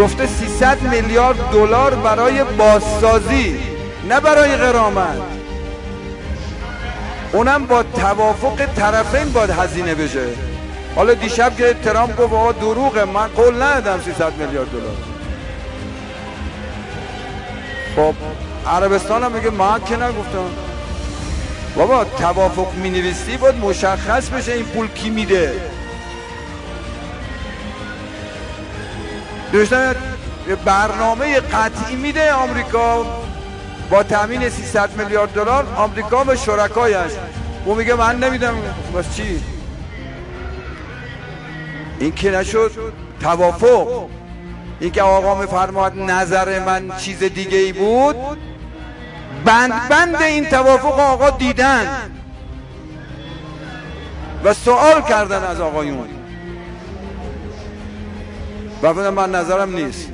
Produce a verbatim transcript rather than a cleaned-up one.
گفته سیصد میلیارد دلار برای بازسازی، نه برای غرامت. اونم با توافق طرفین باید هزینه بشه. حالا دیشب که ترامپ گفت آقا دروغه، من قول ندادم سیصد میلیارد دلار. خب عربستان هم میگه من که نگفتم. بابا توافق مینویسی باید مشخص بشه این پول کی میده. دوستان برنامه قطعی میده آمریکا با تامین سیصد میلیارد دلار. آمریکا به شرکایش او میگه من نمیدم. بس چی؟ این که نشد توافق. این که آقا میفرماد نظر من چیز دیگه ای بود، بند بند این توافق آقا دیدن و سوال کردن از آقایون و من نظرم نیست.